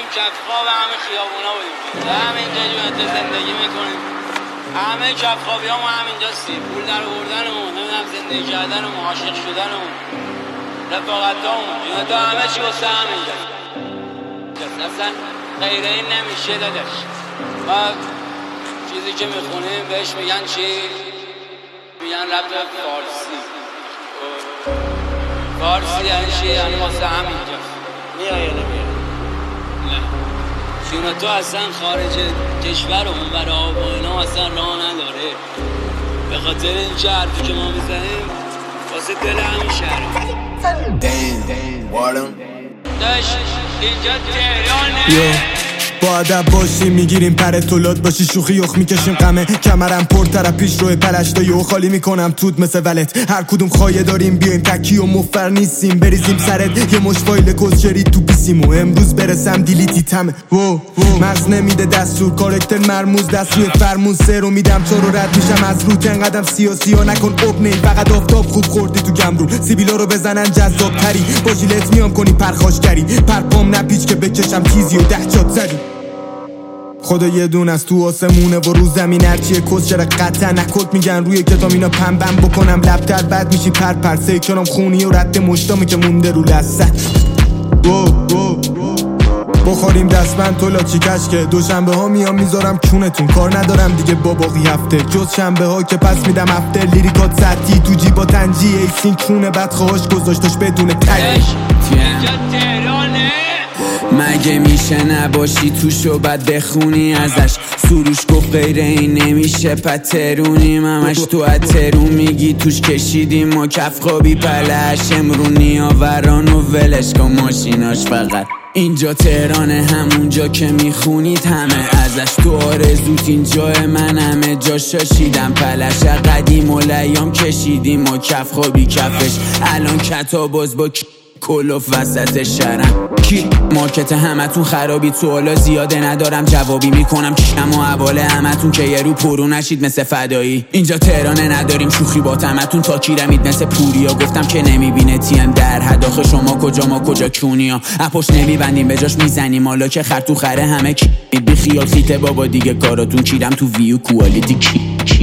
کف خواب همه خیابونا بودیم، همینجا جونت زندگی میکنیم، همه کف خوابی همون همینجاستی، پول در آوردنمون، نمیدونم زندگی کردنمون، عاشق شدنمون، رفاقتامون، جونت همه چی واسه همینجاست. اصلا غیر این نمیشه داداش. و چیزی که میخونیم بهش میگن چی؟ میگن رپ فارسی. فارسی یعنی چی؟ یعنی واسه همینجاست. میای یا نمیای؟ نه. چون تو اصلا خارج کشور و اونور آب و اینا اصلا راه نداره. به خاطر این چه حرفی که ما میزنیم واسه دل همین شهر. داشت اینجا تهرانه. با ادب باشی میگیریم پر تولاد باشی، شوخی یخ میکشیم غمه کمرم پرتر پیش روی پلشتای و خالی میکنم توت مثل ولت. هر کدوم خواهی داریم بیایم تکی و مفر نیستیم، بریزیم سرت یه مش فایل کسچری تو پیسیم و امروز برسم دیلیتی تمه. مغز نمیده دستور، کارکتر مرموز دست روی فرمون، سر رو میدم تو رو رد میشم از روت. انقدم سیاسی ها نکن ابنی، فقط آفتاب خوب خوردی تو گمرون. سیبیلا رو بزنن جذاب تری، با ژیلت میام کنی پرخاشگری، پرپام نپیچ که بکشم تیزی و 10 جات زدی. خدا یه دون از تو آسمونه و رو زمین هرچیه کس چرا قطع نکت میگن روی کتاب اینا پنبم بکنم لبتر بد میشی پر سیکنم خونی و رد مشتامی که مونده رو لسه. بخوریم دستبند تو لاچی کشکه، دوشنبه ها میام میذارم کونتون، کار ندارم دیگه با باقی هفته جز شنبه ها که پس میدم هفته. لیریکات سطحی تو جیبا تنجی ایسین کونه بدخواهاش گذاشتش بدون تگی. مگه میشه نباشی توشو بد بخونی ازش؟ سروش گفت غیر این نمیشه پترونیم همش تو اترون میگی توش کشیدیم ما کف خوابی پلش امرونی آوران و ولش کن ماشیناش فقط. اینجا تهرانه همونجا که میخونید همه ازش، تو آرزوت اینجا من همه جا شاشیدم پلش. قدیم و لیام کشیدیم و کف خوابی کفش، الان کتا باز با کلوف وسط شهرم. کی مارکت همتون خرابی، سوالا زیاده ندارم جوابی میکنم کشم و حواله همتون که یه رو پرو نشید مثل فدایی. اینجا تهرانه نداریم شوخی با تمتون، تا کیرمید مثل پوریا گفتم که نمیبینه تیم در هداخه شما کجا ما کجا کونیا. اپوش نمیبندیم به جاش میزنیم حالا که خر تو خره همه کی بی خیال خیته بابا دیگه کاراتون کیرم تو ویو کوالیتی کی